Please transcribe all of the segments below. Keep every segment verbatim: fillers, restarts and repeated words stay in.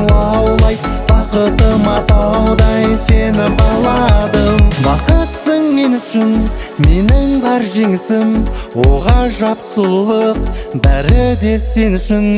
лаулай, бақытыма таудай сені баладым. Бақытсың мен үшін, менің бар жеңісім, оға жап сұлулық, бәрі де сен үшін.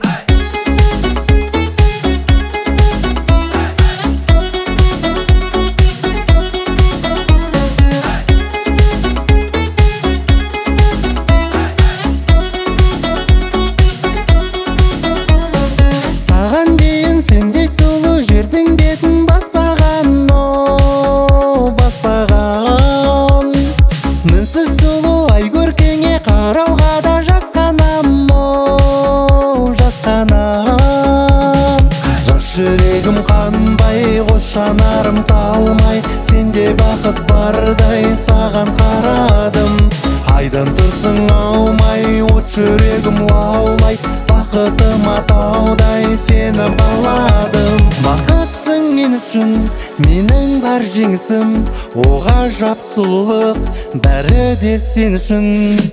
Сендей сұлу жердің бетін баспаған, о, баспаған. Мінсіз сұлу ай көркеңе қарауға да жасқанам, о, жасқанам. Жас жүрегім қанбай, қос жанарым талмай, сенде бақыт бардай саған қарадым. Айдан тұрсың аумай, от жүрегім лаулай, бақытыма таудай сені баладым. Бақытсың мен үшін, менің бар жеңісім, оға жап сұлулық, бәрі де сен үшін.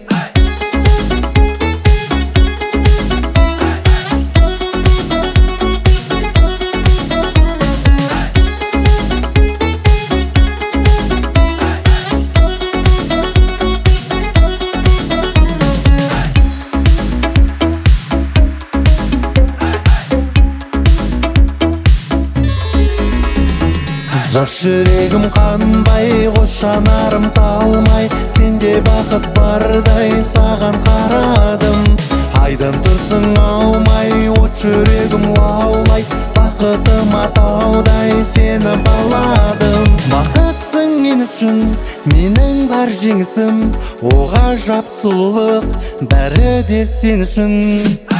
Жас жүрегім қанбай, қос жанарым талмай, сенде бақыт бардай саған қарадым. Айдан тұрсың аумай, от жүрегім лаулай, бақытыма таудай сені баладым. Бақытсың мен үшін, менің бар жеңісім, оға жап сұлулық, бәрі де сен үшін.